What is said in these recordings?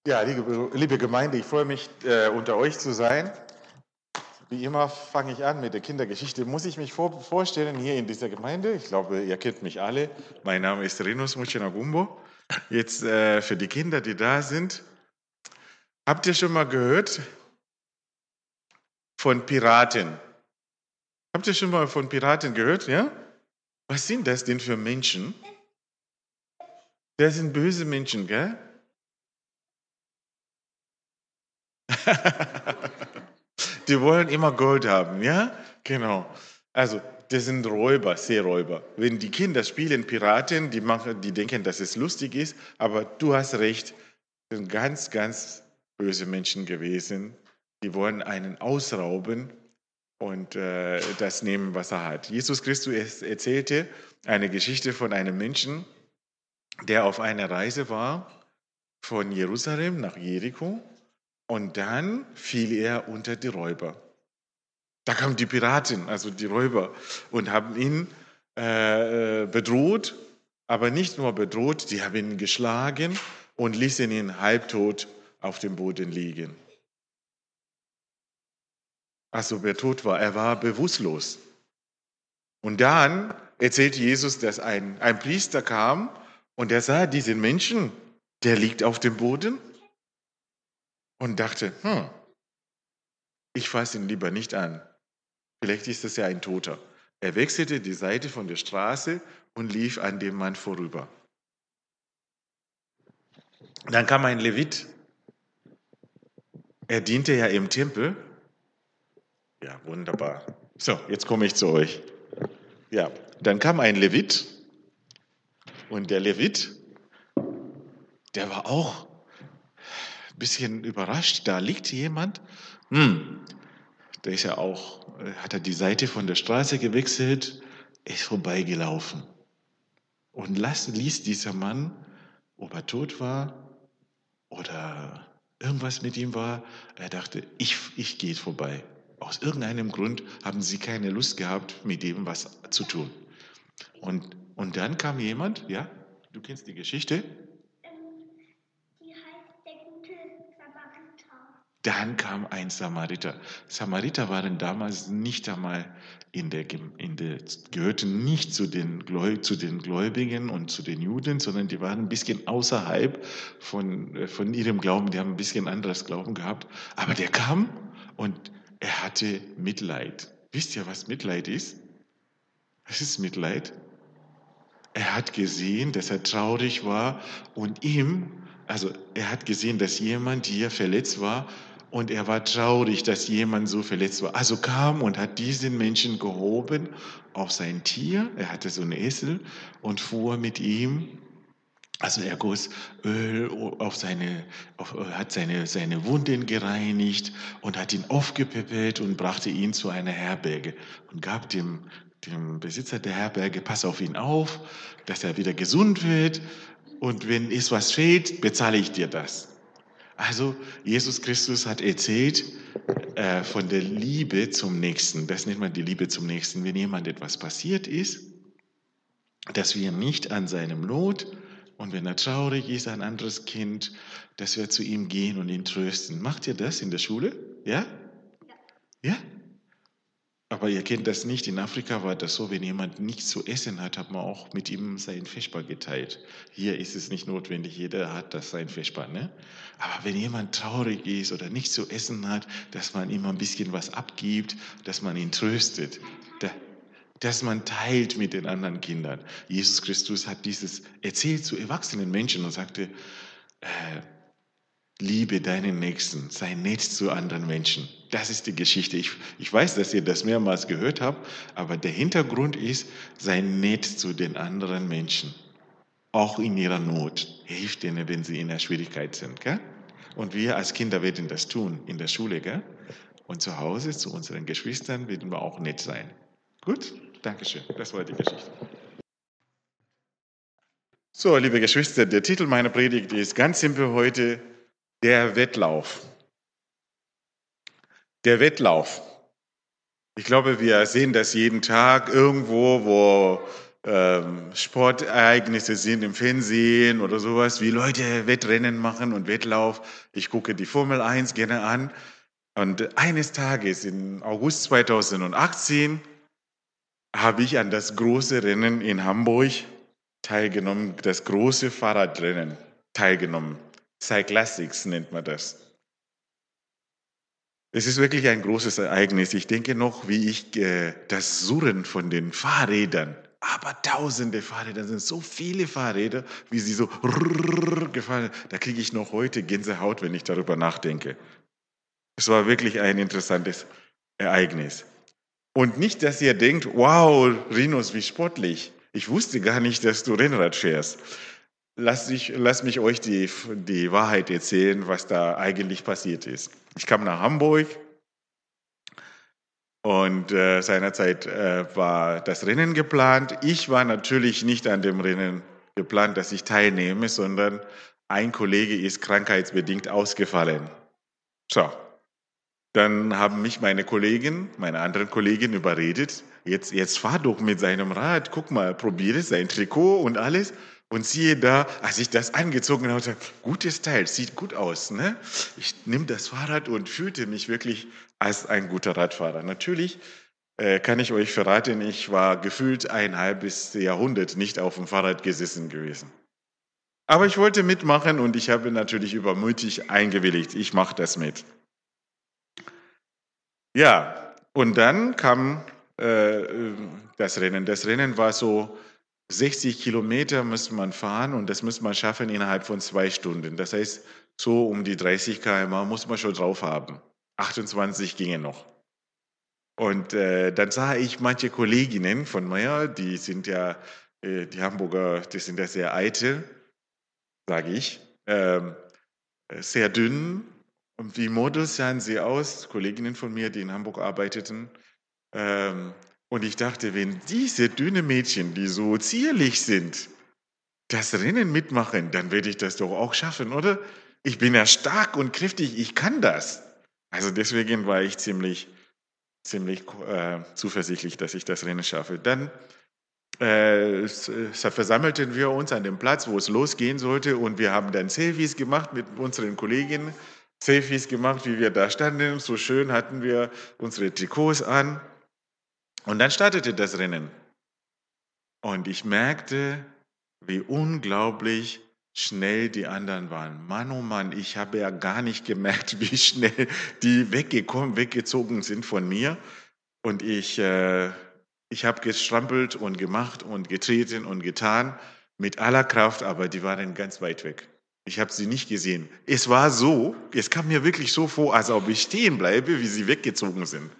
Ja, liebe Gemeinde, ich freue mich, unter euch zu sein. Wie immer fange ich an mit der Kindergeschichte. Muss ich mich vorstellen hier in dieser Gemeinde? Ich glaube, ihr kennt mich alle. Mein Name ist Renus Muchenagumbo. Jetzt für die Kinder, die da sind. Habt ihr schon mal gehört von Piraten? Habt ihr schon mal von Piraten gehört? Ja? Was sind das denn für Menschen? Das sind böse Menschen, gell? Die wollen immer Gold haben, ja? Genau. Also, das sind Räuber, Seeräuber. Wenn die Kinder spielen Piraten, die denken, dass es lustig ist, aber du hast recht, das sind ganz, ganz böse Menschen gewesen. Die wollen einen ausrauben und das nehmen, was er hat. Jesus Christus erzählte eine Geschichte von einem Menschen, der auf einer Reise war von Jerusalem nach Jericho und dann fiel er unter die Räuber. Da kamen die Piraten, also die Räuber, und haben ihn bedroht, aber nicht nur bedroht, die haben ihn geschlagen und ließen ihn halbtot auf dem Boden liegen. Also wer tot war, er war bewusstlos. Und dann erzählt Jesus, dass ein Priester kam und er sah diesen Menschen, der liegt auf dem Boden und dachte, ich fasse ihn lieber nicht an. Vielleicht ist es ja ein Toter. Er wechselte die Seite von der Straße und lief an dem Mann vorüber. Dann kam ein Levit. Er diente ja im Tempel. Ja, wunderbar. So, jetzt komme ich zu euch. Ja, dann kam ein Levit. Und der Levit, der war auch ein bisschen überrascht. Da liegt jemand. Da ist er auch, hat er die Seite von der Straße gewechselt, ist vorbeigelaufen. Und ließ dieser Mann, ob er tot war oder irgendwas mit ihm war, er dachte, ich gehe vorbei. Aus irgendeinem Grund haben sie keine Lust gehabt, mit dem was zu tun. Und dann kam jemand, ja, du kennst die Geschichte? Die heißt der gute Samariter. Dann kam ein Samariter. Samariter waren damals nicht einmal gehörten nicht zu den Gläubigen und zu den Juden, sondern die waren ein bisschen außerhalb von ihrem Glauben. Die haben ein bisschen anderes Glauben gehabt. Aber der kam und er hatte Mitleid. Wisst ihr, was Mitleid ist? Was ist Mitleid? Er hat gesehen, dass er traurig war und er hat gesehen, dass jemand hier verletzt war und er war traurig, dass jemand so verletzt war. Also kam und hat diesen Menschen gehoben auf sein Tier, er hatte so einen Esel und fuhr mit ihm, also er goss Öl hat seine Wunden gereinigt und hat ihn aufgepäppelt und brachte ihn zu einer Herberge und gab dem Besitzer der Herberge, pass auf ihn auf, dass er wieder gesund wird und wenn es was fehlt, bezahle ich dir das. Also Jesus Christus hat erzählt von der Liebe zum Nächsten. Das nennt man die Liebe zum Nächsten. Wenn jemand etwas passiert ist, dass wir nicht an seinem Not und wenn er traurig ist, ein anderes Kind, dass wir zu ihm gehen und ihn trösten. Macht ihr das in der Schule? Ja? Ja? Aber ihr kennt das nicht. In Afrika war das so, wenn jemand nichts zu essen hat, hat man auch mit ihm sein Vesper geteilt. Hier ist es nicht notwendig, jeder hat das sein Vesper. Ne? Aber wenn jemand traurig ist oder nichts zu essen hat, dass man ihm ein bisschen was abgibt, dass man ihn tröstet, dass man teilt mit den anderen Kindern. Jesus Christus hat dieses erzählt zu erwachsenen Menschen und sagte, liebe deinen Nächsten, sei nett zu anderen Menschen. Das ist die Geschichte. Ich weiß, dass ihr das mehrmals gehört habt, aber der Hintergrund ist, sei nett zu den anderen Menschen. Auch in ihrer Not. Hilft ihnen, wenn sie in der Schwierigkeit sind. Gell? Und wir als Kinder werden das tun, in der Schule. Gell? Und zu Hause, zu unseren Geschwistern, werden wir auch nett sein. Gut? Dankeschön. Das war die Geschichte. So, liebe Geschwister, der Titel meiner Predigt ist ganz simpel heute, der Wettlauf. Der Wettlauf. Ich glaube, wir sehen das jeden Tag irgendwo, wo Sportereignisse sind im Fernsehen oder sowas, wie Leute Wettrennen machen und Wettlauf. Ich gucke die Formel 1 gerne an. Und eines Tages im August 2018 habe ich an das große Rennen in Hamburg teilgenommen, das große Fahrradrennen teilgenommen. Cyclassics nennt man das. Es ist wirklich ein großes Ereignis. Ich denke noch, wie ich das Surren von den Fahrrädern, aber tausende Fahrräder, sind so viele Fahrräder, wie sie so gefahren. Da kriege ich noch heute Gänsehaut, wenn ich darüber nachdenke. Es war wirklich ein interessantes Ereignis. Und nicht, dass ihr denkt, wow, Rinus, wie sportlich. Ich wusste gar nicht, dass du Rennrad fährst. Lass mich euch die Wahrheit erzählen, was da eigentlich passiert ist. Ich kam nach Hamburg und seinerzeit war das Rennen geplant. Ich war natürlich nicht an dem Rennen geplant, dass ich teilnehme, sondern ein Kollege ist krankheitsbedingt ausgefallen. So, dann haben mich meine anderen Kollegin überredet, jetzt fahr doch mit seinem Rad, guck mal, probiere sein Trikot und alles. Und siehe da, als ich das angezogen habe, gutes Teil, sieht gut aus. Ne? Ich nehme das Fahrrad und fühlte mich wirklich als ein guter Radfahrer. Natürlich kann ich euch verraten, ich war gefühlt ein halbes Jahrhundert nicht auf dem Fahrrad gesessen gewesen. Aber ich wollte mitmachen und ich habe natürlich übermütig eingewilligt. Ich mache das mit. Ja, und dann kam das Rennen. Das Rennen war so 60 Kilometer müsste man fahren und das müsste man schaffen innerhalb von 2 Stunden. Das heißt, so um die 30 km/h muss man schon drauf haben. 28 ginge noch. Und dann sah ich manche Kolleginnen von mir, die sind ja, die Hamburger, die sind ja sehr eitel, sage ich, sehr dünn. Und wie Models sahen sie aus, Kolleginnen von mir, die in Hamburg arbeiteten. Ähm, und ich dachte, wenn diese dünne Mädchen, die so zierlich sind, das Rennen mitmachen, dann werde ich das doch auch schaffen, oder? Ich bin ja stark und kräftig, ich kann das. Also deswegen war ich ziemlich zuversichtlich, dass ich das Rennen schaffe. Dann versammelten wir uns an dem Platz, wo es losgehen sollte, und wir haben dann Selfies gemacht mit unseren Kolleginnen. Selfies gemacht, wie wir da standen. So schön hatten wir unsere Trikots an. Und dann startete das Rennen. Und ich merkte, wie unglaublich schnell die anderen waren. Mann, oh Mann, ich habe ja gar nicht gemerkt, wie schnell die weggezogen sind von mir. Und ich habe gestrampelt und gemacht und getreten und getan mit aller Kraft, aber die waren ganz weit weg. Ich habe sie nicht gesehen. Es kam mir wirklich so vor, als ob ich stehen bleibe, wie sie weggezogen sind.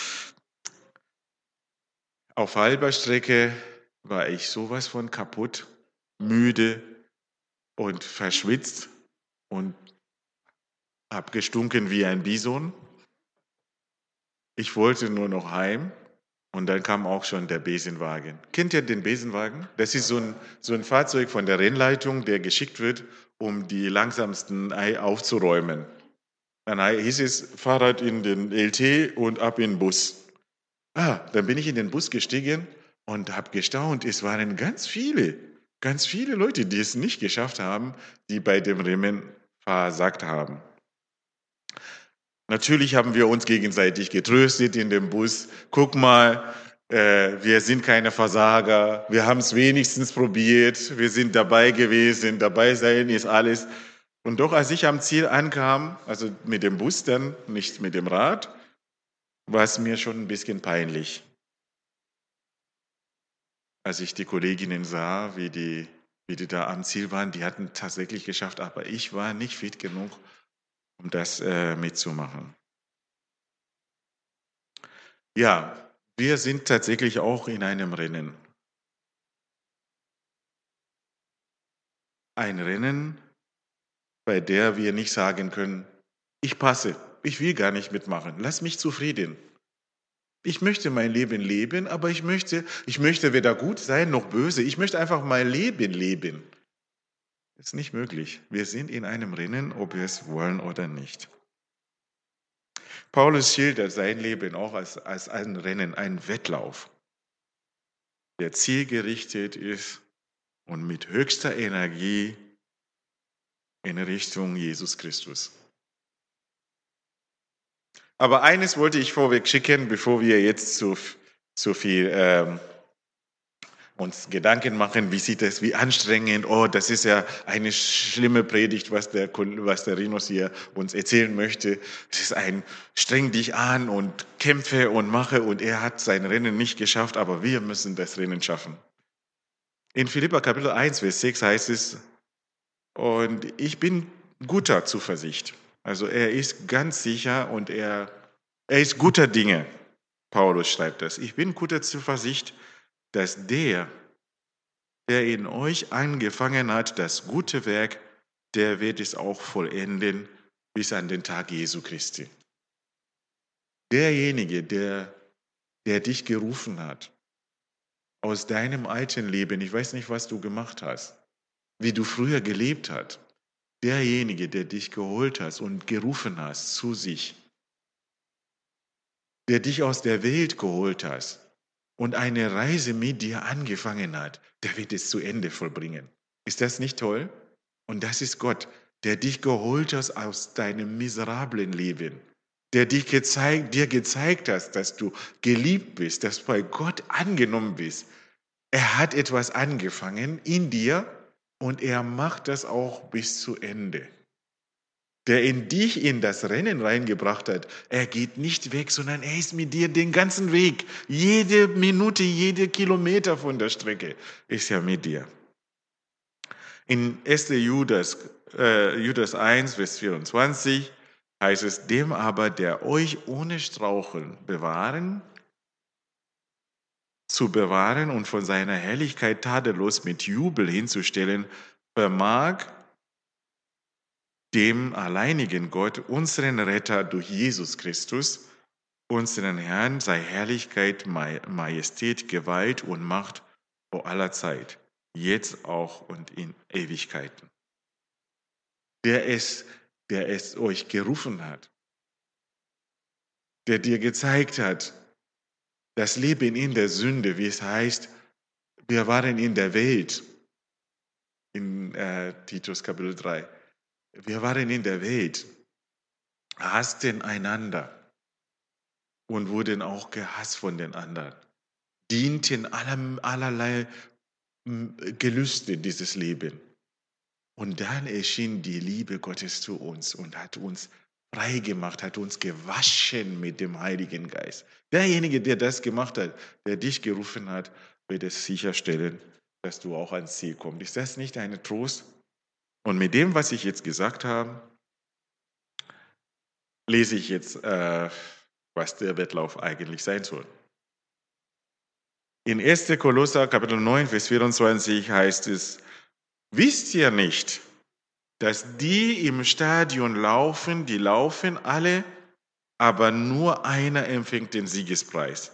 Auf halber Strecke war ich sowas von kaputt, müde und verschwitzt und habe gestunken wie ein Bison. Ich wollte nur noch heim und dann kam auch schon der Besenwagen. Kennt ihr den Besenwagen? Das ist so ein Fahrzeug von der Rennleitung, der geschickt wird, um die langsamsten aufzuräumen. Dann hieß es Fahrrad in den LT und ab in den Bus. Dann bin ich in den Bus gestiegen und habe gestaunt. Es waren ganz viele Leute, die es nicht geschafft haben, die bei dem Rennen versagt haben. Natürlich haben wir uns gegenseitig getröstet in dem Bus. Guck mal, wir sind keine Versager. Wir haben es wenigstens probiert. Wir sind dabei gewesen. Dabei sein ist alles. Und doch, als ich am Ziel ankam, also mit dem Bus dann, nicht mit dem Rad, war es mir schon ein bisschen peinlich, als ich die Kolleginnen sah, wie die da am Ziel waren. Die hatten tatsächlich geschafft, aber ich war nicht fit genug, um das mitzumachen. Ja, wir sind tatsächlich auch in einem Rennen. Ein Rennen, bei der wir nicht sagen können, ich passe, ich will gar nicht mitmachen, lass mich zufrieden. Ich möchte mein Leben leben, aber ich möchte weder gut sein noch böse. Ich möchte einfach mein Leben leben. Das ist nicht möglich. Wir sind in einem Rennen, ob wir es wollen oder nicht. Paulus schildert sein Leben auch als ein Rennen, ein Wettlauf. der zielgerichtet ist und mit höchster Energie in Richtung Jesus Christus. Aber eines wollte ich vorweg schicken, bevor wir jetzt so viel uns Gedanken machen, wie sieht das, wie anstrengend, oh, das ist ja eine schlimme Predigt, was der Rinos hier uns erzählen möchte. Es ist ein, streng dich an und kämpfe und mache und er hat sein Rennen nicht geschafft, aber wir müssen das Rennen schaffen. In Philipper Kapitel 1, Vers 6 heißt es, und ich bin guter Zuversicht. Also er ist ganz sicher und er ist guter Dinge. Paulus schreibt das. Ich bin guter Zuversicht, dass der in euch angefangen hat, das gute Werk, der wird es auch vollenden bis an den Tag Jesu Christi. Derjenige, der dich gerufen hat aus deinem alten Leben, ich weiß nicht, was du gemacht hast, wie du früher gelebt hast, derjenige, der dich geholt hat und gerufen hat zu sich, der dich aus der Welt geholt hat und eine Reise mit dir angefangen hat, der wird es zu Ende vollbringen. Ist das nicht toll? Und das ist Gott, der dich geholt hat aus deinem miserablen Leben, der dir gezeigt hat, dass du geliebt bist, dass du bei Gott angenommen bist. Er hat etwas angefangen in dir und er macht das auch bis zu Ende. Der in dich in das Rennen reingebracht hat, er geht nicht weg, sondern er ist mit dir den ganzen Weg. Jede Minute, jede Kilometer von der Strecke ist er mit dir. In 1. Judas 1, Vers 24 heißt es, dem aber, der euch ohne Straucheln zu bewahren und von seiner Herrlichkeit tadellos mit Jubel hinzustellen, vermag dem alleinigen Gott, unseren Retter durch Jesus Christus, unseren Herrn, sei Herrlichkeit, Majestät, Gewalt und Macht vor aller Zeit, jetzt auch und in Ewigkeiten. Der es euch gerufen hat, der dir gezeigt hat, das Leben in der Sünde, wie es heißt, wir waren in der Welt, in Titus Kapitel 3, wir waren in der Welt, hassten einander und wurden auch gehasst von den anderen, dienten allerlei Gelüste dieses Lebens. Und dann erschien die Liebe Gottes zu uns und hat uns frei gemacht, hat uns gewaschen mit dem Heiligen Geist. Derjenige, der das gemacht hat, der dich gerufen hat, wird es sicherstellen, dass du auch ans Ziel kommst. Ist das nicht ein Trost? Und mit dem, was ich jetzt gesagt habe, lese ich jetzt, was der Wettlauf eigentlich sein soll. In 1. Kolosser Kapitel 9, Vers 24 heißt es, wisst ihr nicht, dass die im Stadion laufen, die laufen alle, aber nur einer empfängt den Siegespreis.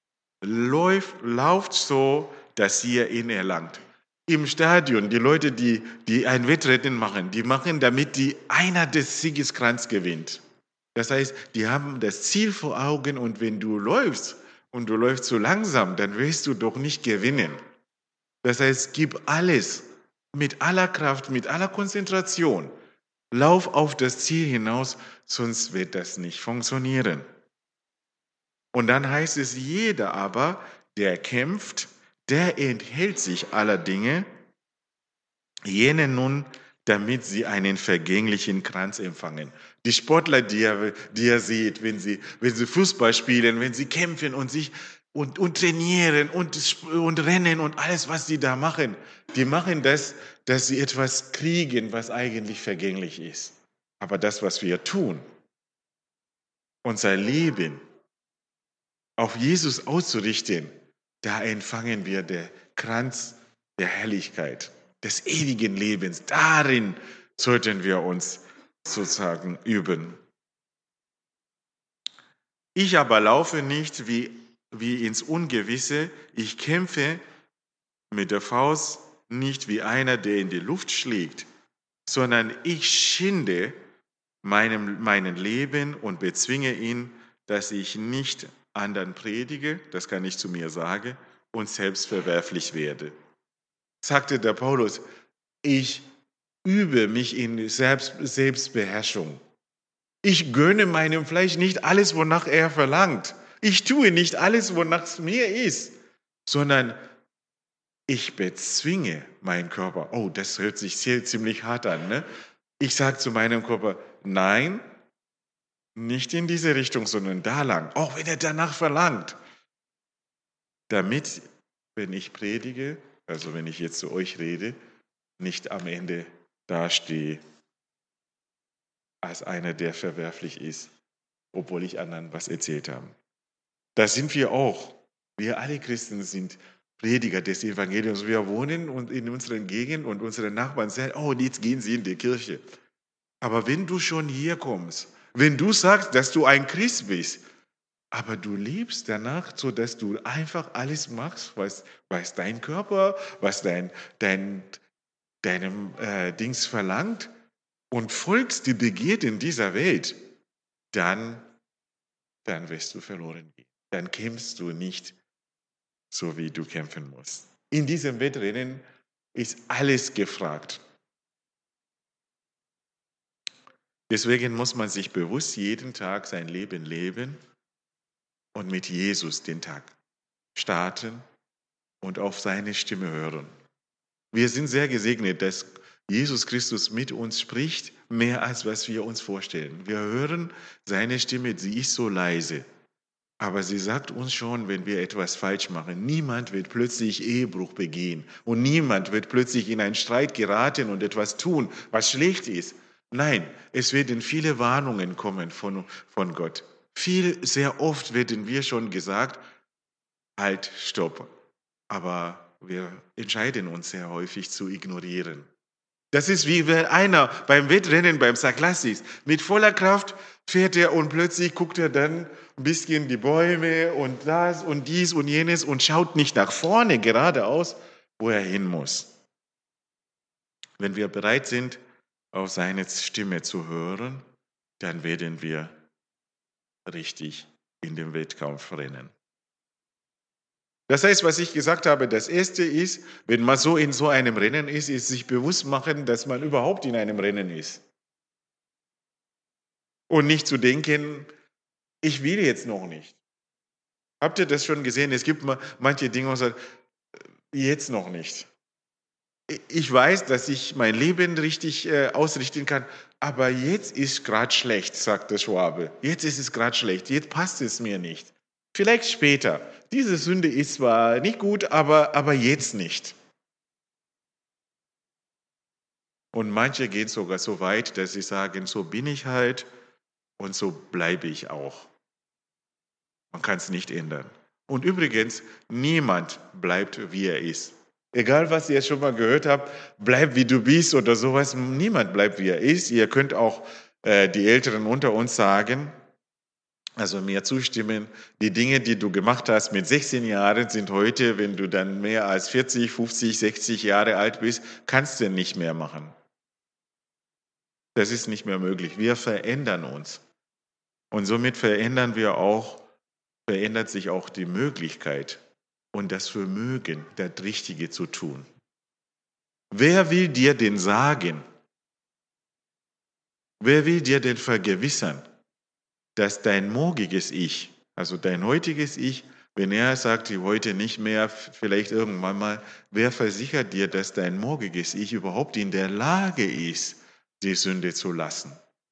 Lauft so, dass ihr ihn erlangt. Im Stadion, die Leute, die ein Wettrennen machen, die machen, damit einer des Siegeskranz gewinnt. Das heißt, die haben das Ziel vor Augen und wenn du läufst und du läufst zu langsam, dann wirst du doch nicht gewinnen. Das heißt, gib alles mit aller Kraft, mit aller Konzentration. Lauf auf das Ziel hinaus, sonst wird das nicht funktionieren. Und dann heißt es, jeder aber, der kämpft, der enthält sich aller Dinge, jene nun, damit sie einen vergänglichen Kranz empfangen. Die Sportler, die ihr seht, wenn sie Fußball spielen, wenn sie kämpfen und sich und trainieren und rennen und alles, was sie da machen, die machen das, dass sie etwas kriegen, was eigentlich vergänglich ist. Aber das, was wir tun, unser Leben auf Jesus auszurichten, da empfangen wir den Kranz der Herrlichkeit, des ewigen Lebens. Darin sollten wir uns sozusagen üben. Ich aber laufe nicht wie ins Ungewisse, ich kämpfe mit der Faust nicht wie einer, der in die Luft schlägt, sondern ich schinde meinen Leben und bezwinge ihn, dass ich nicht anderen predige, das kann ich zu mir sagen, und selbstverwerflich werde. Sagte der Paulus, ich übe mich in Selbstbeherrschung. Ich gönne meinem Fleisch nicht alles, wonach er verlangt. Ich tue nicht alles, wonach es mir ist, sondern ich bezwinge meinen Körper. Oh, das hört sich ziemlich hart an. Ne? Ich sage zu meinem Körper, nein, nicht in diese Richtung, sondern da lang, auch wenn er danach verlangt. Damit, wenn ich predige, also wenn ich jetzt zu euch rede, nicht am Ende dastehe als einer, der verwerflich ist, obwohl ich anderen was erzählt habe. Das sind wir auch. Wir alle Christen sind Prediger des Evangeliums. Wir wohnen und in unseren Gegenden und unsere Nachbarn sagen, oh, jetzt gehen sie in die Kirche. Aber wenn du schon hier kommst, wenn du sagst, dass du ein Christ bist, aber du lebst danach, so dass du einfach alles machst, was dein Körper, was deinem Dings verlangt und folgst die Begierden dieser Welt, dann wirst du verloren gehen. Dann kämpfst du nicht so, wie du kämpfen musst. In diesem Wettrennen ist alles gefragt. Deswegen muss man sich bewusst jeden Tag sein Leben leben und mit Jesus den Tag starten und auf seine Stimme hören. Wir sind sehr gesegnet, dass Jesus Christus mit uns spricht, mehr als was wir uns vorstellen. Wir hören seine Stimme, sie ist so leise. Aber sie sagt uns schon, wenn wir etwas falsch machen. Niemand wird plötzlich Ehebruch begehen und niemand wird plötzlich in einen Streit geraten und etwas tun, was schlecht ist. Nein, es werden viele Warnungen kommen von Gott. Sehr oft werden wir schon gesagt, halt, stopp. Aber wir entscheiden uns sehr häufig zu ignorieren. Das ist wie wenn einer beim Wettrennen, beim Sarklassis, mit voller Kraft fährt er und plötzlich guckt er dann ein bisschen die Bäume und das und dies und jenes und schaut nicht nach vorne geradeaus, wo er hin muss. Wenn wir bereit sind, auf seine Stimme zu hören, dann werden wir richtig in den Wettkampf rennen. Das heißt, was ich gesagt habe, das Erste ist, wenn man so in so einem Rennen ist sich bewusst machen, dass man überhaupt in einem Rennen ist. Und nicht zu denken, ich will jetzt noch nicht. Habt ihr das schon gesehen? Es gibt manche Dinge, wo man sagt, jetzt noch nicht. Ich weiß, dass ich mein Leben richtig ausrichten kann, aber jetzt ist gerade schlecht, sagt der Schwabe. Jetzt ist es gerade schlecht, jetzt passt es mir nicht. Vielleicht später. Diese Sünde ist zwar nicht gut, aber jetzt nicht. Und manche gehen sogar so weit, dass sie sagen, so bin ich halt und so bleibe ich auch. Man kann es nicht ändern. Und übrigens, niemand bleibt, wie er ist. Egal, was ihr schon mal gehört habt, bleib wie du bist oder sowas. Niemand bleibt, wie er ist. Ihr könnt auch die Älteren unter uns sagen, also mir zustimmen, die Dinge, die du gemacht hast mit 16 Jahren, sind heute, wenn du dann mehr als 40, 50, 60 Jahre alt bist, kannst du nicht mehr machen. Das ist nicht mehr möglich. Wir verändern uns. Und somit verändert sich auch die Möglichkeit und das Vermögen, das Richtige zu tun. Wer will dir denn sagen? Wer will dir denn vergewissern, dass dein morgiges Ich, also dein heutiges Ich, wenn er sagt, heute nicht mehr, vielleicht irgendwann mal, wer versichert dir, dass dein morgiges Ich überhaupt in der Lage ist, die Sünde zu lassen?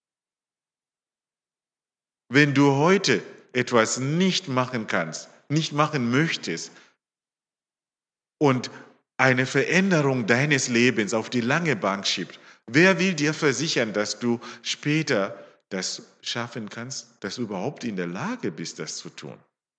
Wenn du heute etwas nicht machen kannst, nicht machen möchtest und eine Veränderung deines Lebens auf die lange Bank schiebt, wer will dir versichern, dass du später das schaffen kannst, dass du überhaupt in der Lage bist, das zu tun?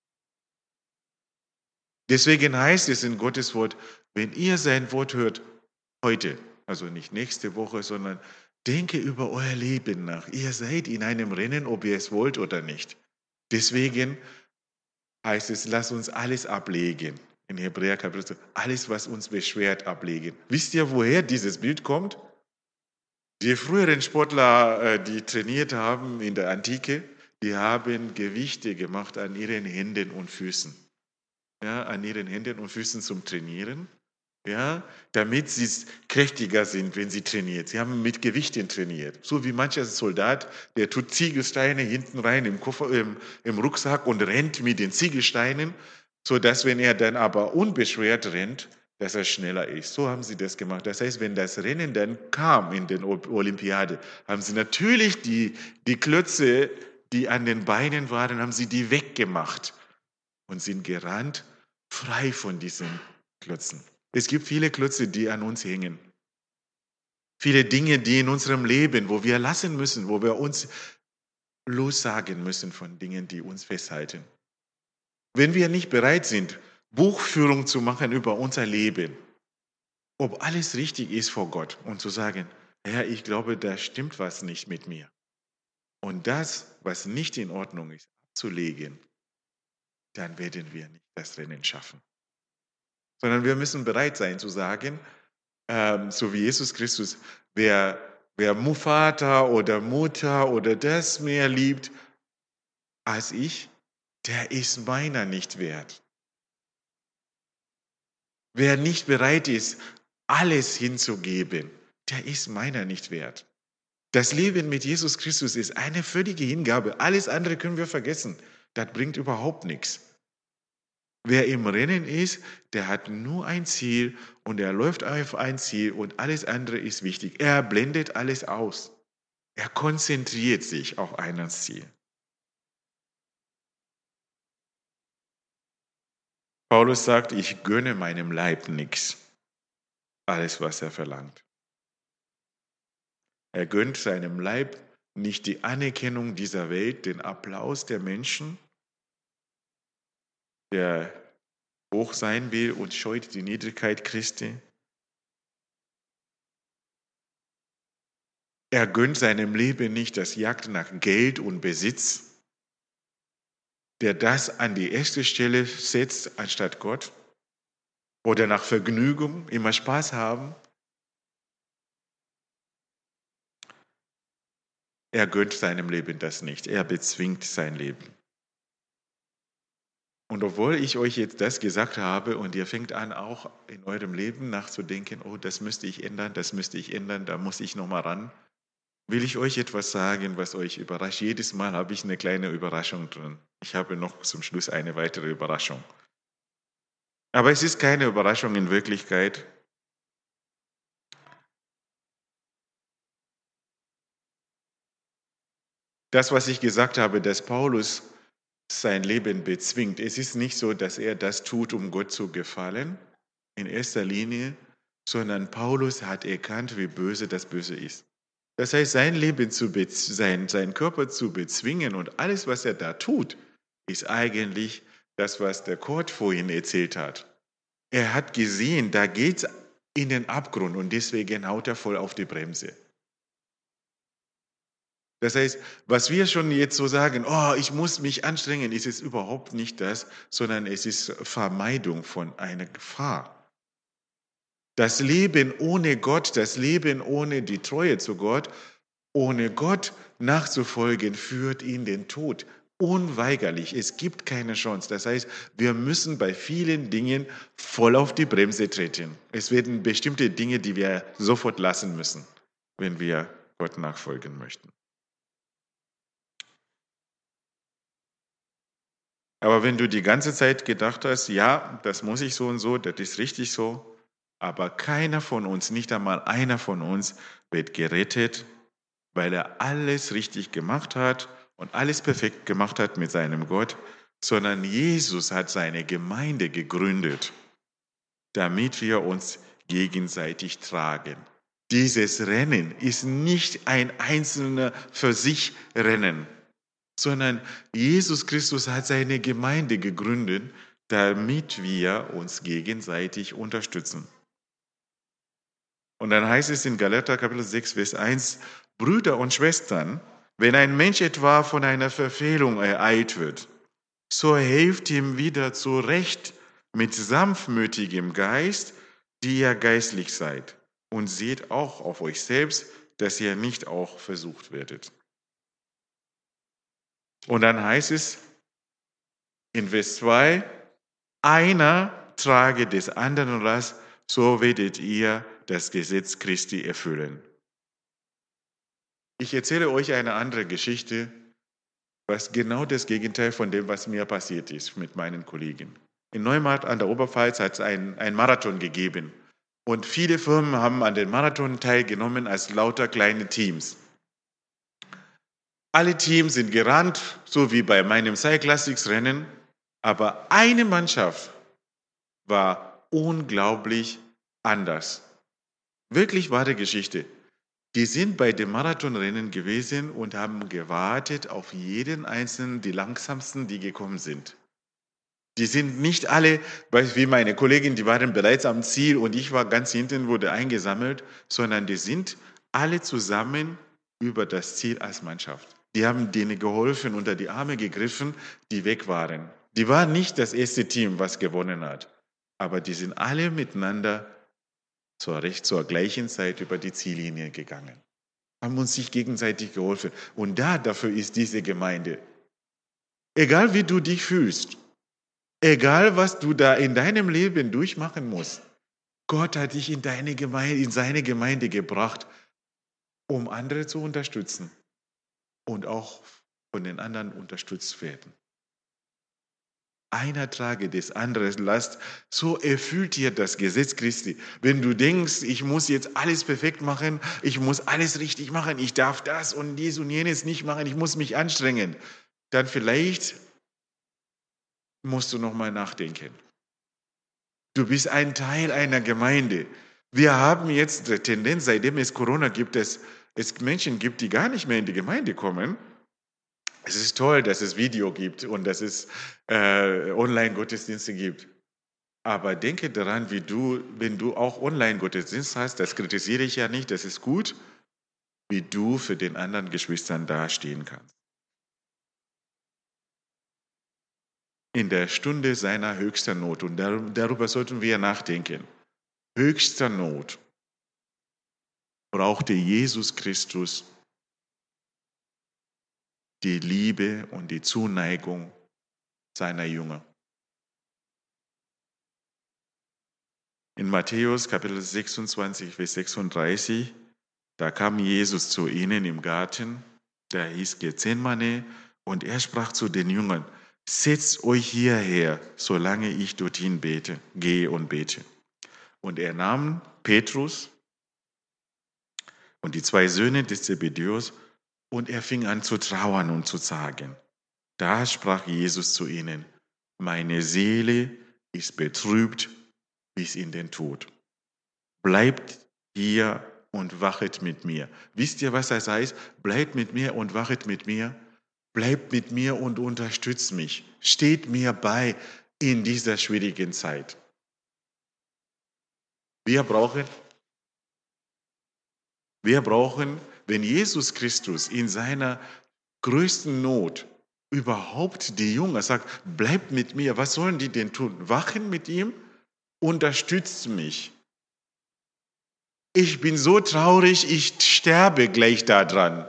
Deswegen heißt es in Gottes Wort, wenn ihr sein Wort hört, heute, also nicht nächste Woche, sondern denke über euer Leben nach. Ihr seid in einem Rennen, ob ihr es wollt oder nicht. Deswegen heißt es, lasst uns alles ablegen. In Hebräer Kapitel, alles, was uns beschwert, ablegen. Wisst ihr, woher dieses Bild kommt? Die früheren Sportler, die trainiert haben in der Antike, die haben Gewichte gemacht an ihren Händen und Füßen. ja, an ihren Händen und Füßen zum Trainieren, ja, damit sie kräftiger sind, wenn sie trainiert. Sie haben mit Gewichten trainiert. So wie mancher Soldat, der tut Ziegelsteine hinten rein im Rucksack und rennt mit den Ziegelsteinen, sodass, wenn er dann aber unbeschwert rennt, dass er schneller ist. So haben sie das gemacht. Das heißt, wenn das Rennen dann kam in den Olympiade, haben sie natürlich die Klötze, die an den Beinen waren, haben sie die weggemacht und sind gerannt, frei von diesen Klötzen. Es gibt viele Klötze, die an uns hängen. Viele Dinge, die in unserem Leben, wo wir lassen müssen, wo wir uns lossagen müssen von Dingen, die uns festhalten. Wenn wir nicht bereit sind, Buchführung zu machen über unser Leben, ob alles richtig ist vor Gott und zu sagen, Herr, ich glaube, da stimmt was nicht mit mir. Und das, was nicht in Ordnung ist, abzulegen, dann werden wir nicht das Rennen schaffen. Sondern wir müssen bereit sein zu sagen, so wie Jesus Christus, wer Vater oder Mutter oder das mehr liebt als ich, der ist meiner nicht wert. Wer nicht bereit ist, alles hinzugeben, der ist meiner nicht wert. Das Leben mit Jesus Christus ist eine völlige Hingabe. Alles andere können wir vergessen. Das bringt überhaupt nichts. Wer im Rennen ist, der hat nur ein Ziel und er läuft auf ein Ziel und alles andere ist wichtig. Er blendet alles aus. Er konzentriert sich auf ein Ziel. Paulus sagt, ich gönne meinem Leib nichts. Alles, was er verlangt. Er gönnt seinem Leib nicht die Anerkennung dieser Welt, den Applaus der Menschen, der hoch sein will und scheut die Niedrigkeit Christi. Er gönnt seinem Leben nicht das Jagd nach Geld und Besitz, der das an die erste Stelle setzt, anstatt Gott. Oder nach Vergnügung, immer Spaß haben. Er gönnt seinem Leben das nicht. Er bezwingt sein Leben. Und obwohl ich euch jetzt das gesagt habe und ihr fängt an, auch in eurem Leben nachzudenken, oh, das müsste ich ändern, da muss ich nochmal ran, will ich euch etwas sagen, was euch überrascht. Jedes Mal habe ich eine kleine Überraschung drin. Ich habe noch zum Schluss eine weitere Überraschung. Aber es ist keine Überraschung in Wirklichkeit. Das, was ich gesagt habe, dass Paulus sein Leben bezwingt, es ist nicht so, dass er das tut, um Gott zu gefallen, in erster Linie, sondern Paulus hat erkannt, wie böse das Böse ist. Das heißt, sein Leben sein Körper zu bezwingen und alles, was er da tut, ist eigentlich das, was der Kurt vorhin erzählt hat. Er hat gesehen, da geht es in den Abgrund und deswegen haut er voll auf die Bremse. Das heißt, was wir schon jetzt so sagen, oh, ich muss mich anstrengen, ist es überhaupt nicht das, sondern es ist Vermeidung von einer Gefahr. Das Leben ohne Gott, das Leben ohne die Treue zu Gott, ohne Gott nachzufolgen, führt in den Tod. Unweigerlich. Es gibt keine Chance. Das heißt, wir müssen bei vielen Dingen voll auf die Bremse treten. Es werden bestimmte Dinge, die wir sofort lassen müssen, wenn wir Gott nachfolgen möchten. Aber wenn du die ganze Zeit gedacht hast, ja, das muss ich so und so, das ist richtig so, aber keiner von uns, nicht einmal einer von uns wird gerettet, weil er alles richtig gemacht hat und alles perfekt gemacht hat mit seinem Gott, sondern Jesus hat seine Gemeinde gegründet, damit wir uns gegenseitig tragen. Dieses Rennen ist nicht ein einzelner für sich Rennen, sondern Jesus Christus hat seine Gemeinde gegründet, damit wir uns gegenseitig unterstützen. Und dann heißt es in Galater Kapitel 6, Vers 1, Brüder und Schwestern, wenn ein Mensch etwa von einer Verfehlung ereilt wird, so helft ihm wieder zurecht mit sanftmütigem Geist, die ihr geistlich seid, und seht auch auf euch selbst, dass ihr nicht auch versucht werdet. Und dann heißt es in Vers 2, Einer trage des anderen Last, so werdet ihr das Gesetz Christi erfüllen. Ich erzähle euch eine andere Geschichte, was genau das Gegenteil von dem, was mir passiert ist mit meinen Kollegen. In Neumarkt an der Oberpfalz hat es ein Marathon gegeben. Und viele Firmen haben an dem Marathon teilgenommen als lauter kleine Teams. Alle Teams sind gerannt, so wie bei meinem Cyclassics-Rennen, aber eine Mannschaft war unglaublich anders. Wirklich wahre Geschichte. Die sind bei dem Marathonrennen gewesen und haben gewartet auf jeden einzelnen, die langsamsten, die gekommen sind. Die sind nicht alle, wie meine Kollegin, die waren bereits am Ziel und ich war ganz hinten, wurde eingesammelt, sondern die sind alle zusammen über das Ziel als Mannschaft. Die haben denen geholfen, unter die Arme gegriffen, die weg waren. Die waren nicht das erste Team, was gewonnen hat, aber die sind alle miteinander zur gleichen Zeit über die Ziellinie gegangen, haben uns sich gegenseitig geholfen. Und dafür ist diese Gemeinde. Egal wie du dich fühlst, egal was du da in deinem Leben durchmachen musst, Gott hat dich in seine Gemeinde gebracht, um andere zu unterstützen und auch von den anderen unterstützt werden. Einer trage des anderen Last, so erfüllt dir das Gesetz Christi. Wenn du denkst, ich muss jetzt alles perfekt machen, ich muss alles richtig machen, ich darf das und dies und jenes nicht machen, ich muss mich anstrengen, dann vielleicht musst du nochmal nachdenken. Du bist ein Teil einer Gemeinde. Wir haben jetzt die Tendenz, seitdem es Corona gibt, dass es Menschen gibt, die gar nicht mehr in die Gemeinde kommen. Es ist toll, dass es Video gibt und dass es Online-Gottesdienste gibt. Aber denke daran, wenn du auch Online-Gottesdienst hast, das kritisiere ich ja nicht, das ist gut, wie du für den anderen Geschwistern dastehen kannst. In der Stunde seiner höchsten Not, und darüber sollten wir nachdenken, höchster Not brauchte Jesus Christus die Liebe und die Zuneigung seiner Jünger. In Matthäus Kapitel 26, Vers 36, da kam Jesus zu ihnen im Garten, der hieß Gethsemane, und er sprach zu den Jüngern, setzt euch hierher, solange ich dorthin gehe und bete. Und er nahm Petrus und die zwei Söhne des Zebedäus und er fing an zu trauern und zu zagen. Da sprach Jesus zu ihnen, meine Seele ist betrübt bis in den Tod. Bleibt hier und wachet mit mir. Wisst ihr, was das heißt? Bleibt mit mir und wachet mit mir. Bleibt mit mir und unterstützt mich. Steht mir bei in dieser schwierigen Zeit. Wir brauchen, wenn Jesus Christus in seiner größten Not überhaupt die Jünger sagt, bleibt mit mir, was sollen die denn tun? Wachen mit ihm? Unterstützt mich. Ich bin so traurig, ich sterbe gleich daran.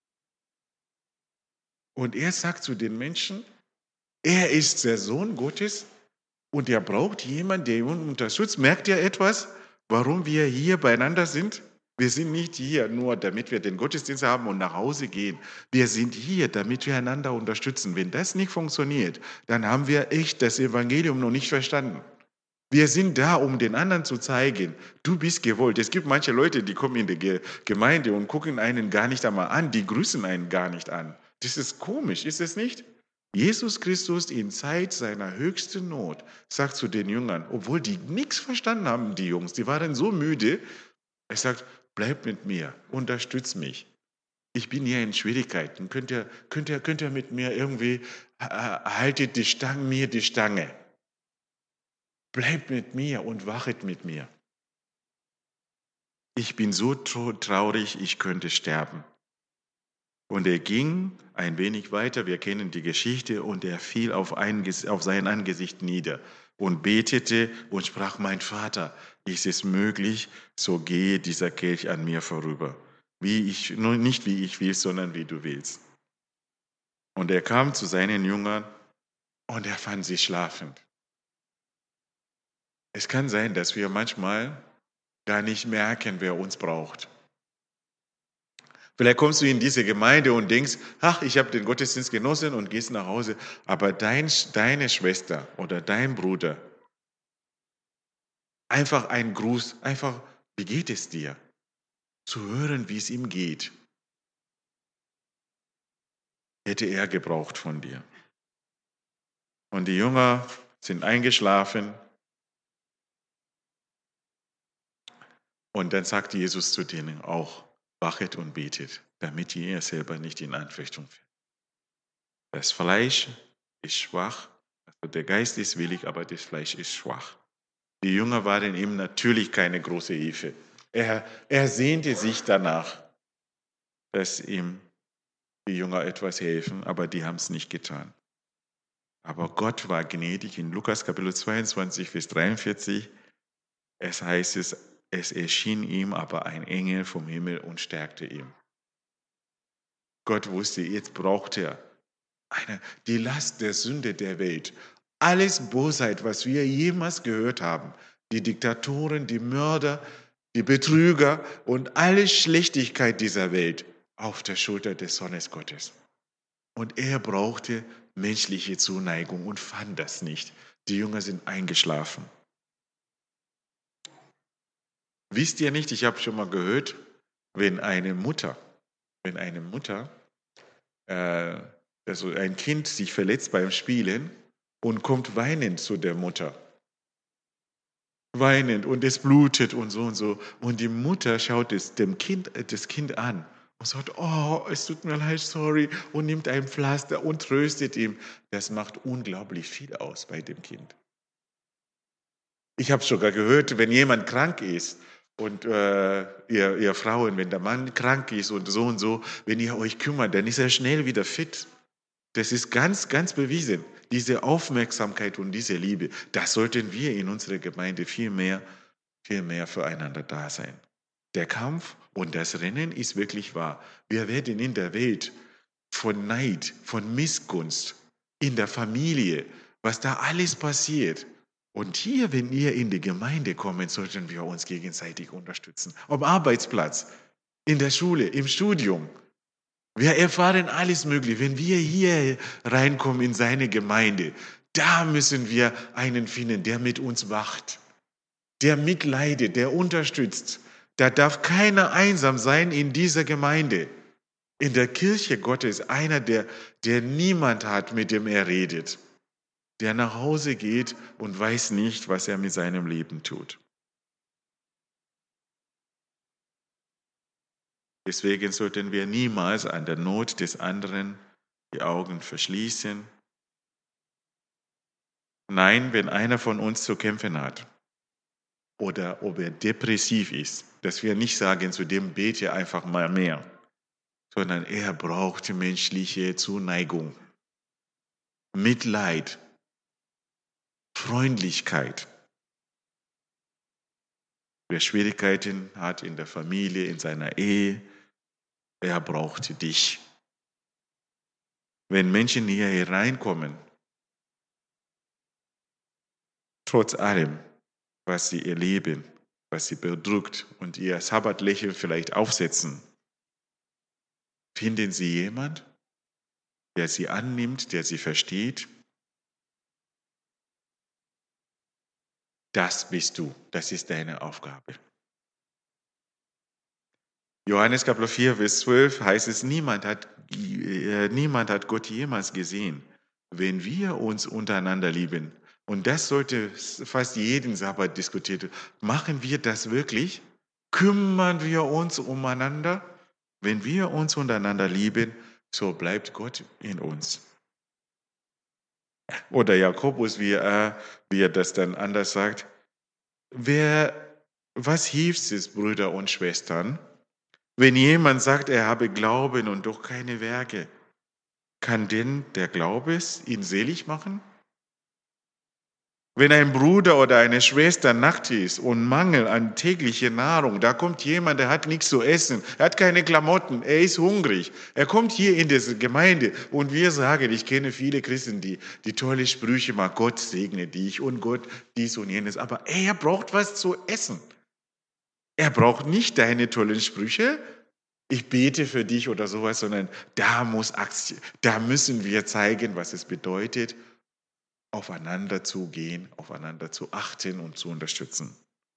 Und er sagt zu den Menschen, er ist der Sohn Gottes und er braucht jemanden, der ihn unterstützt. Merkt ihr etwas, warum wir hier beieinander sind? Wir sind nicht hier nur, damit wir den Gottesdienst haben und nach Hause gehen. Wir sind hier, damit wir einander unterstützen. Wenn das nicht funktioniert, dann haben wir echt das Evangelium noch nicht verstanden. Wir sind da, um den anderen zu zeigen, du bist gewollt. Es gibt manche Leute, die kommen in die Gemeinde und gucken einen gar nicht einmal an, die grüßen einen gar nicht an. Das ist komisch, ist es nicht? Jesus Christus in Zeit seiner höchsten Not sagt zu den Jüngern, obwohl die nichts verstanden haben, die Jungs, die waren so müde, er sagt, bleibt mit mir, unterstützt mich. Ich bin hier in Schwierigkeiten. Könnt ihr mit mir irgendwie, haltet mir die Stange. Bleibt mit mir und wachet mit mir. Ich bin so traurig, ich könnte sterben. Und er ging ein wenig weiter, wir kennen die Geschichte, und er fiel auf sein Angesicht nieder und betete und sprach, mein Vater, ist es möglich, so gehe dieser Kelch an mir vorüber. Nicht wie ich will, sondern wie du willst. Und er kam zu seinen Jüngern und er fand sie schlafend. Es kann sein, dass wir manchmal gar nicht merken, wer uns braucht. Vielleicht kommst du in diese Gemeinde und denkst, ach, ich habe den Gottesdienst genossen und gehst nach Hause, aber deine Schwester oder dein Bruder, einfach ein Gruß, einfach, wie geht es dir? Zu hören, wie es ihm geht, hätte er gebraucht von dir. Und die Jünger sind eingeschlafen und dann sagte Jesus zu denen auch, wachet und betet, damit ihr selber nicht in Anfechtung fällt. Das Fleisch ist schwach, also der Geist ist willig, aber das Fleisch ist schwach. Die Jünger waren ihm natürlich keine große Hilfe. Er sehnte sich danach, dass ihm die Jünger etwas helfen, aber die haben es nicht getan. Aber Gott war gnädig. In Lukas Kapitel 22, Vers 43, es heißt es erschien ihm aber ein Engel vom Himmel und stärkte ihn. Gott wusste, jetzt braucht er die Last der Sünde der Welt. Alles Bosheit, was wir jemals gehört haben, die Diktatoren, die Mörder, die Betrüger und alle Schlechtigkeit dieser Welt auf der Schulter des Sohnes Gottes. Und er brauchte menschliche Zuneigung und fand das nicht. Die Jünger sind eingeschlafen. Wisst ihr nicht, ich habe schon mal gehört, wenn eine Mutter, äh, also ein Kind sich verletzt beim Spielen und kommt weinend zu der Mutter. Weinend und es blutet und so und so. Und die Mutter schaut das Kind an und sagt, oh, es tut mir leid, sorry, und nimmt ein Pflaster und tröstet ihm. Das macht unglaublich viel aus bei dem Kind. Ich habe sogar gehört, wenn jemand krank ist und ihr Frauen, wenn der Mann krank ist und so, wenn ihr euch kümmert, dann ist er schnell wieder fit. Das ist ganz, ganz bewiesen. Diese Aufmerksamkeit und diese Liebe, das sollten wir in unserer Gemeinde viel mehr füreinander da sein. Der Kampf und das Rennen ist wirklich wahr. Wir werden in der Welt von Neid, von Missgunst, in der Familie, was da alles passiert. Und hier, wenn wir in die Gemeinde kommen, sollten wir uns gegenseitig unterstützen. Am Arbeitsplatz, in der Schule, im Studium. Wir erfahren alles Mögliche. Wenn wir hier reinkommen in seine Gemeinde, da müssen wir einen finden, der mit uns wacht, der mitleidet, der unterstützt. Da darf keiner einsam sein in dieser Gemeinde. In der Kirche Gottes einer, der niemand hat, mit dem er redet, der nach Hause geht und weiß nicht, was er mit seinem Leben tut. Deswegen sollten wir niemals an der Not des anderen die Augen verschließen. Nein, wenn einer von uns zu kämpfen hat oder ob er depressiv ist, dass wir nicht sagen, zu dem bete einfach mal mehr, sondern er braucht menschliche Zuneigung, Mitleid, Freundlichkeit. Wer Schwierigkeiten hat in der Familie, in seiner Ehe, er braucht dich. Wenn Menschen hier hereinkommen, trotz allem, was sie erleben, was sie bedrückt und ihr Sabbatlächeln vielleicht aufsetzen, finden sie jemand, der sie annimmt, der sie versteht? Das bist du, das ist deine Aufgabe. Johannes Kapitel 4, Vers 12 heißt es, niemand hat Gott jemals gesehen. Wenn wir uns untereinander lieben, und das sollte fast jeden Sabbat diskutiert werden, machen wir das wirklich? Kümmern wir uns umeinander? Wenn wir uns untereinander lieben, so bleibt Gott in uns. Oder Jakobus, wie er das dann anders sagt, was hilft es, Brüder und Schwestern, wenn jemand sagt, er habe Glauben und doch keine Werke? Kann denn der Glaube ihn selig machen? Wenn ein Bruder oder eine Schwester nackt ist und Mangel an täglicher Nahrung, da kommt jemand, der hat nichts zu essen, er hat keine Klamotten, er ist hungrig. Er kommt hier in diese Gemeinde und wir sagen, ich kenne viele Christen, die tolle Sprüche machen, Gott segne dich und Gott dies und jenes, aber er braucht was zu essen. Er braucht nicht deine tollen Sprüche, ich bete für dich oder sowas, sondern da müssen wir zeigen, was es bedeutet, aufeinander zu gehen, aufeinander zu achten und zu unterstützen.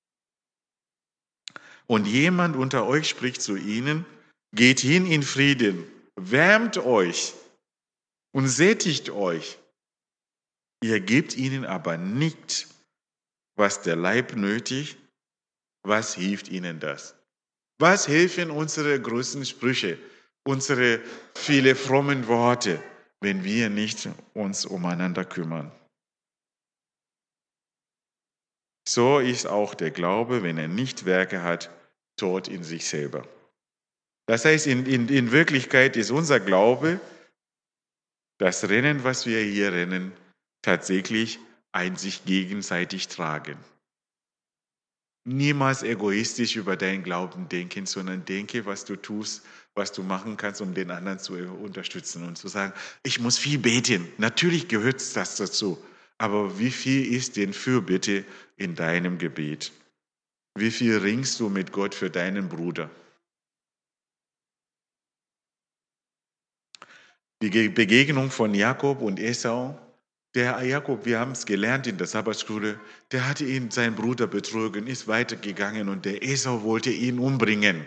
Und jemand unter euch spricht zu ihnen, geht hin in Frieden, wärmt euch und sättigt euch. Ihr gebt ihnen aber nicht, was der Leib nötig, was hilft ihnen das? Was helfen unsere großen Sprüche, unsere viele frommen Worte, wenn wir nicht uns umeinander kümmern? So ist auch der Glaube, wenn er nicht Werke hat, tot in sich selber. Das heißt, in Wirklichkeit ist unser Glaube, das Rennen, was wir hier rennen, tatsächlich ein sich gegenseitig tragen. Niemals egoistisch über deinen Glauben denken, sondern denke, was du tust, was du machen kannst, um den anderen zu unterstützen und zu sagen, ich muss viel beten. Natürlich gehört das dazu. Aber wie viel ist denn Fürbitte in deinem Gebet? Wie viel ringst du mit Gott für deinen Bruder? Die Begegnung von Jakob und Esau, der Jakob, wir haben es gelernt in der Sabbatschule, der hatte seinen Bruder betrogen, ist weitergegangen und der Esau wollte ihn umbringen.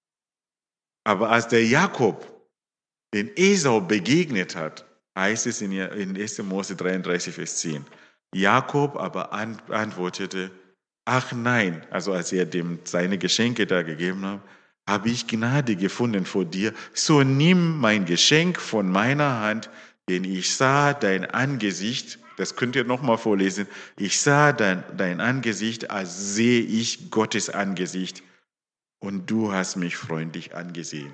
Aber als der Jakob den Esau begegnet hat, heißt es in 1. Mose 33, Vers 10, Jakob aber antwortete, ach nein, also als er dem seine Geschenke da gegeben hat, habe ich Gnade gefunden vor dir, so nimm mein Geschenk von meiner Hand, denn ich sah dein Angesicht, das könnt ihr nochmal vorlesen, ich sah dein Angesicht, als sehe ich Gottes Angesicht und du hast mich freundlich angesehen.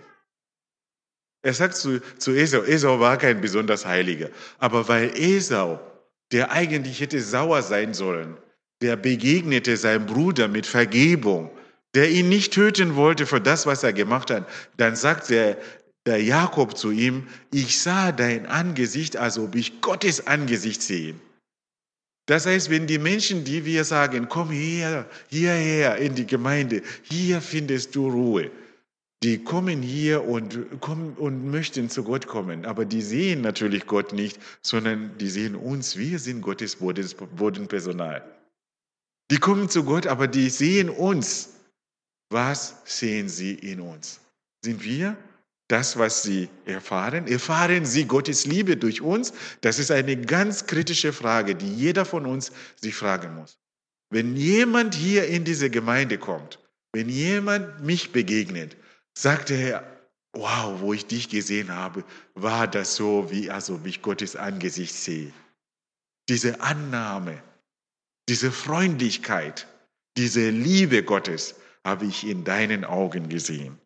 Er sagt zu Esau, Esau war kein besonders Heiliger, aber weil Esau, der eigentlich hätte sauer sein sollen, der begegnete seinem Bruder mit Vergebung, der ihn nicht töten wollte für das, was er gemacht hat, dann sagt der Jakob zu ihm, ich sah dein Angesicht, als ob ich Gottes Angesicht sehe. Das heißt, wenn die Menschen, die wir sagen, komm hierher in die Gemeinde, hier findest du Ruhe, die kommen hier und möchten zu Gott kommen, aber die sehen natürlich Gott nicht, sondern die sehen uns. Wir sind Gottes Bodenpersonal. Die kommen zu Gott, aber die sehen uns. Was sehen sie in uns? Sind wir das, was sie erfahren? Erfahren sie Gottes Liebe durch uns? Das ist eine ganz kritische Frage, die jeder von uns sich fragen muss. Wenn jemand hier in diese Gemeinde kommt, wenn jemand mich begegnet, sagt er, wow, wo ich dich gesehen habe, war das so, wie ich Gottes Angesicht sehe. Diese Annahme, diese Freundlichkeit, diese Liebe Gottes habe ich in deinen Augen gesehen.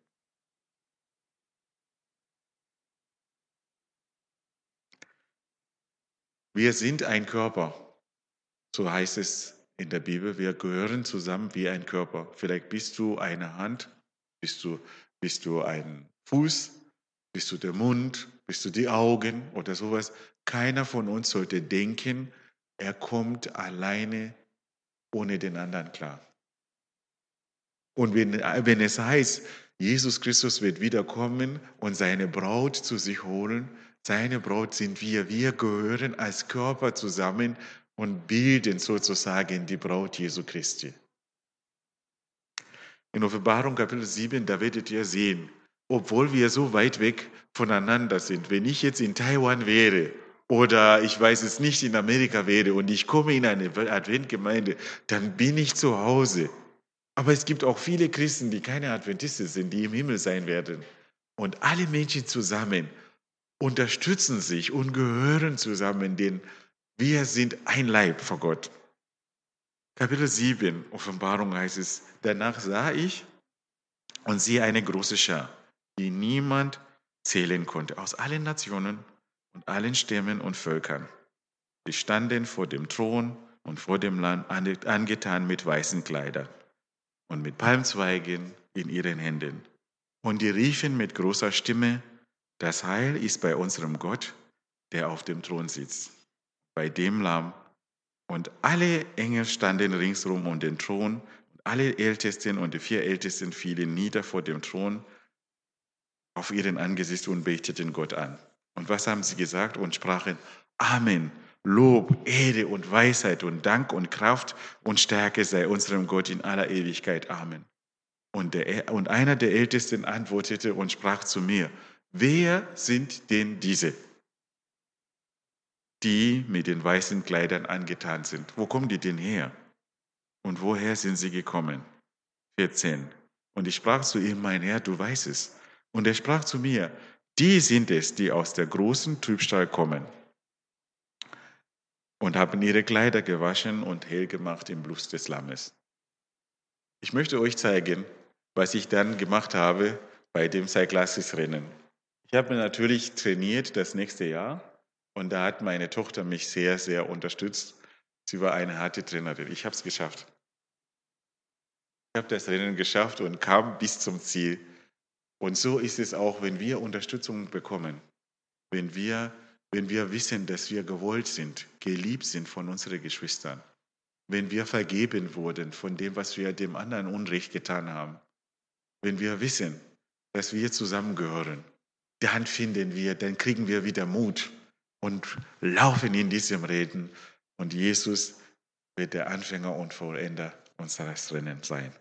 Wir sind ein Körper, so heißt es in der Bibel. Wir gehören zusammen wie ein Körper. Vielleicht bist du eine Hand, bist du ein Fuß, bist du der Mund, bist du die Augen oder sowas. Keiner von uns sollte denken, er kommt alleine ohne den anderen klar. Und wenn es heißt, Jesus Christus wird wiederkommen und seine Braut zu sich holen, seine Braut sind wir. Wir gehören als Körper zusammen und bilden sozusagen die Braut Jesu Christi. In Offenbarung Kapitel 7, da werdet ihr sehen, obwohl wir so weit weg voneinander sind, wenn ich jetzt in Taiwan wäre oder ich weiß es nicht in Amerika wäre und ich komme in eine Adventgemeinde, dann bin ich zu Hause. Aber es gibt auch viele Christen, die keine Adventisten sind, die im Himmel sein werden. Und alle Menschen zusammen unterstützen sich und gehören zusammen, denn wir sind ein Leib vor Gott. Kapitel 7, Offenbarung heißt es, danach sah ich und siehe eine große Schar, die niemand zählen konnte, aus allen Nationen und allen Stämmen und Völkern. Sie standen vor dem Thron und vor dem Lamm angetan mit weißen Kleidern und mit Palmzweigen in ihren Händen. Und die riefen mit großer Stimme: Das Heil ist bei unserem Gott, der auf dem Thron sitzt, bei dem Lamm. Und alle Engel standen ringsherum um den Thron, und alle Ältesten und die 4 Ältesten fielen nieder vor dem Thron auf ihren Angesicht und beteten Gott an. Und was haben sie gesagt? Und sprachen: Amen. Lob, Ehre und Weisheit und Dank und Kraft und Stärke sei unserem Gott in aller Ewigkeit. Amen. Und einer der Ältesten antwortete und sprach zu mir: Wer sind denn diese, die mit den weißen Kleidern angetan sind? Wo kommen die denn her? Und woher sind sie gekommen? 14. Und ich sprach zu ihm: Mein Herr, du weißt es. Und er sprach zu mir: Die sind es, die aus der großen Trübsal kommen und haben ihre Kleider gewaschen und hell gemacht im Blut des Lammes. Ich möchte euch zeigen, was ich dann gemacht habe bei dem Cyclasis-Rennen. Ich habe natürlich trainiert das nächste Jahr und da hat meine Tochter mich sehr, sehr unterstützt. Sie war eine harte Trainerin. Ich habe es geschafft. Ich habe das Rennen geschafft und kam bis zum Ziel. Und so ist es auch, wenn wir Unterstützung bekommen, wenn wir, wenn wir wissen, dass wir gewollt sind, geliebt sind von unseren Geschwistern, wenn wir vergeben wurden von dem, was wir dem anderen Unrecht getan haben, wenn wir wissen, dass wir zusammengehören, dann kriegen wir wieder Mut und laufen in diesem Reden. Und Jesus wird der Anfänger und Vollender unseres Rennens sein.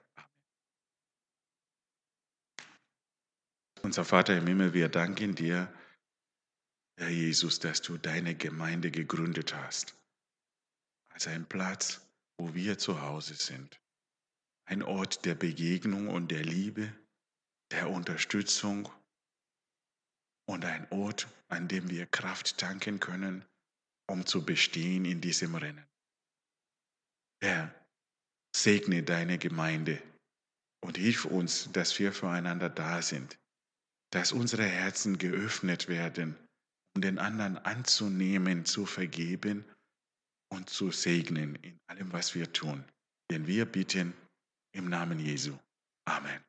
Unser Vater im Himmel, wir danken dir, Herr Jesus, dass du deine Gemeinde gegründet hast, als ein Platz, wo wir zu Hause sind. Ein Ort der Begegnung und der Liebe, der Unterstützung und ein Ort, an dem wir Kraft tanken können, um zu bestehen in diesem Rennen. Herr, segne deine Gemeinde und hilf uns, dass wir füreinander da sind, dass unsere Herzen geöffnet werden, um den anderen anzunehmen, zu vergeben und zu segnen in allem, was wir tun. Denn wir bitten im Namen Jesu. Amen.